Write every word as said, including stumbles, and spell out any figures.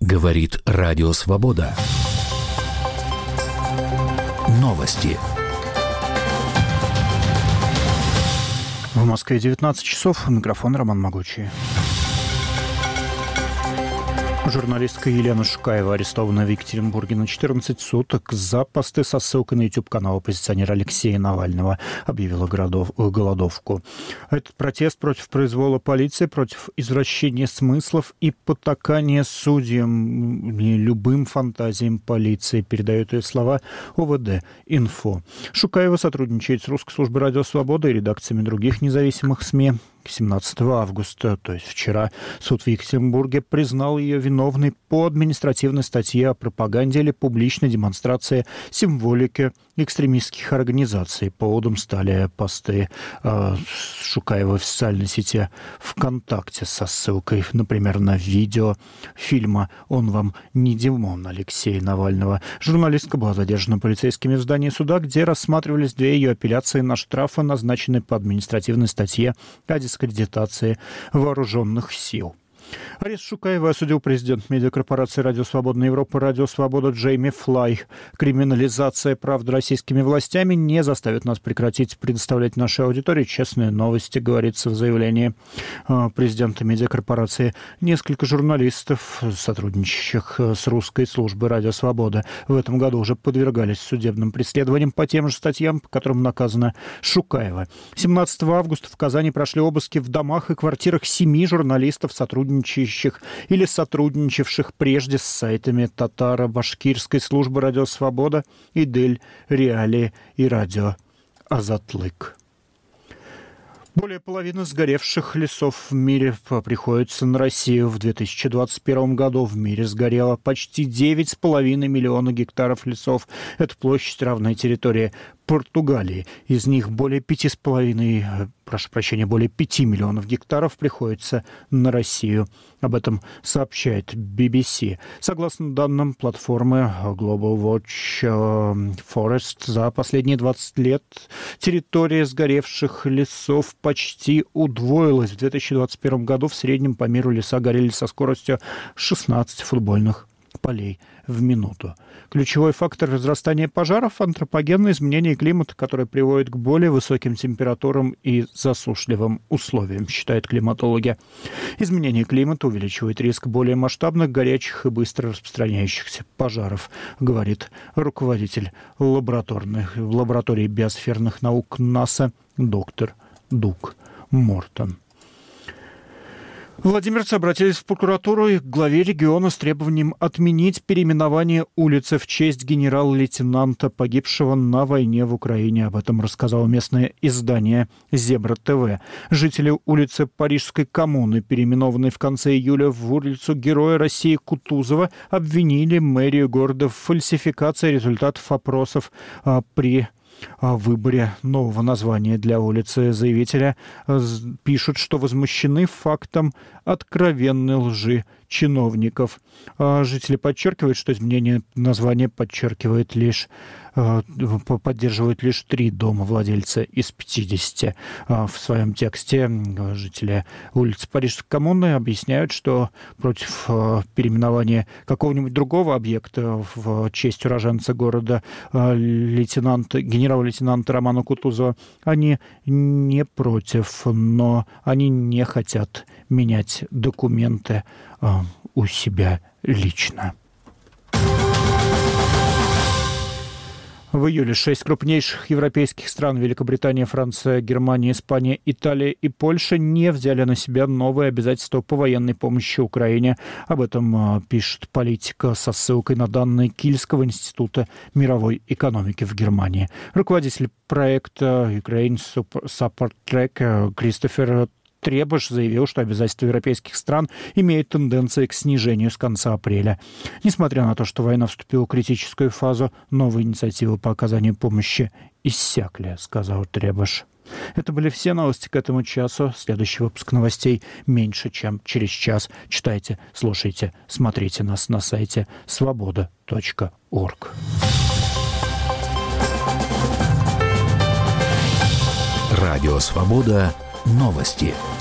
Говорит Радио Свобода. Новости. В Москве девятнадцать часов. Микрофон Роман Могучий. Журналистка Елена Шукаева арестована в Екатеринбурге на четырнадцать суток за посты со ссылкой на YouTube-канал оппозиционера Алексея Навального, объявила городов, голодовку. Этот протест против произвола полиции, против извращения смыслов и потакания судьям и любым фантазиям полиции, передает ее слова о вэ дэ Инфо. Шукаева сотрудничает с Русской службой «Радио Свобода» и редакциями других независимых СМИ. семнадцатого августа, то есть вчера, суд в Екатеринбурге признал ее виновной по административной статье о пропаганде или публичной демонстрации символики экстремистских организаций. Поводом стали посты э, Шукаевой в социальной сети ВКонтакте со ссылкой, например, на видео фильма «Он вам не Димон» Алексея Навального. Журналистка была задержана полицейскими в здании суда, где рассматривались две ее апелляции на штрафы, назначенные по административной статье о дискредитации вооруженных сил. Арест Шукаевой осудил президент медиакорпорации «Радио Свобода Европа» «Радио Свобода» Джейми Флай. Криминализация правды российскими властями не заставит нас прекратить предоставлять нашей аудитории честные новости, говорится в заявлении президента медиакорпорации. Несколько журналистов, сотрудничающих с Русской службой «Радио Свобода», в этом году уже подвергались судебным преследованиям по тем же статьям, по которым наказана Шукаева. семнадцатого августа в Казани прошли обыски в домах и квартирах семи журналистов, сотрудничающих или сотрудничавших прежде с сайтами татаро-башкирской службы «Радио Свобода», «Идель», «Реалии» и «Радио Азатлык». Более половины сгоревших лесов в мире приходится на Россию. В две тысячи двадцать первом году в мире сгорело почти девять с половиной миллионов гектаров лесов. Это площадь, равная территории Португалии. Из них более пяти с половиной, прошу прощения, более пяти миллионов гектаров приходится на Россию. Об этом сообщает би би си. Согласно данным платформы Global Watch Forest, за последние двадцать лет территория сгоревших лесов почти удвоилась. В две тысячи двадцать первом году в среднем по миру леса горели со скоростью шестнадцать футбольных полей в минуту. Ключевой фактор разрастания пожаров – антропогенное изменение климата, которое приводит к более высоким температурам и засушливым условиям, считают климатологи. Изменение климата увеличивает риск более масштабных, горячих и быстро распространяющихся пожаров, говорит руководитель лабораторных, лаборатории биосферных наук НАСА доктор Дуг Мортон. Владимирцы обратились в прокуратуру и к главе региона с требованием отменить переименование улицы в честь генерал-лейтенанта, погибшего на войне в Украине. Об этом рассказало местное издание «Зебра ТВ». Жители улицы Парижской коммуны, переименованной в конце июля в улицу Героя России Кутузова, обвинили мэрию города в фальсификации результатов опросов а, при о выборе нового названия для улицы. Заявителя пишут, что возмущены фактом откровенной лжи чиновников. Жители подчеркивают, что изменение названия подчеркивает лишь, поддерживают лишь три домовладельца из пятидесяти. В своем тексте жители улицы Парижской коммуны объясняют, что против переименования какого-нибудь другого объекта в честь уроженца города лейтенанта, генерала-лейтенанта Романа Кутузова они не против, но они не хотят менять документы у себя лично. В июле шесть крупнейших европейских стран — Великобритания, Франция, Германия, Испания, Италия и Польша — не взяли на себя новые обязательства по военной помощи Украине. Об этом пишет «Политика» со ссылкой на данные Кильского института мировой экономики в Германии. Руководитель проекта Ukraine Support Track Кристофер Требаш заявил, что обязательства европейских стран имеют тенденции к снижению с конца апреля. Несмотря на то, что война вступила в критическую фазу, новые инициативы по оказанию помощи иссякли, сказал Требаш. Это были все новости к этому часу. Следующий выпуск новостей меньше, чем через час. Читайте, слушайте, смотрите нас на сайте свобода точка орг. Радио Свобода. Новости.